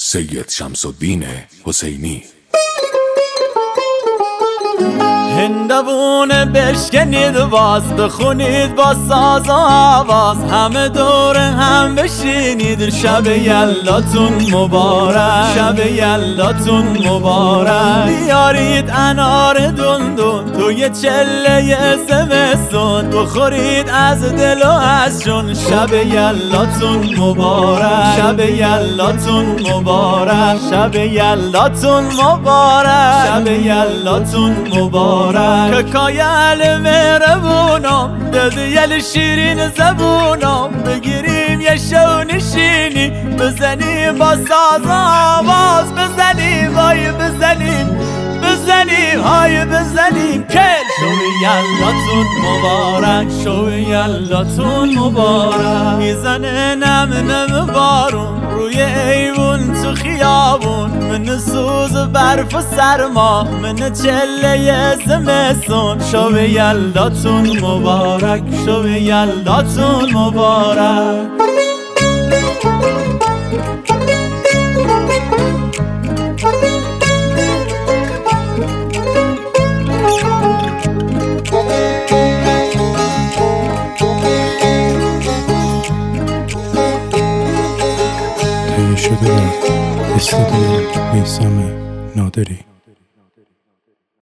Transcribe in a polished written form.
سید شمس‌الدین حسینی. هندوونه بشکنید باز بخونید با ساز و آواز، همه دور هم بشینید، شب یلداتون مبارک، شب یلداتون مبارک. بیارید انار دندون توی چله زمستون، بخورید از دل و از جون، شب یلداتون مبارک، شب یلداتون مبارک، شب یلداتون مبارک، شب یلداتون مبارک. ککای مهربونم دل شیرین زبونم، بگیریم یه شو نشینی، بزنیم با ساز و آواز، بزنیم های بزنیم، بزنیم های بزنیم کل. شو یلداتون مبارک، شو یلداتون مبارک. میزنه نم نم بارون روی ایوون تو خیابون، من سوز برف و سرما، من چله زمستون. شو یلداتون مبارک، شو یلداتون مبارک. تهیه شده در استودیو میثم نادری.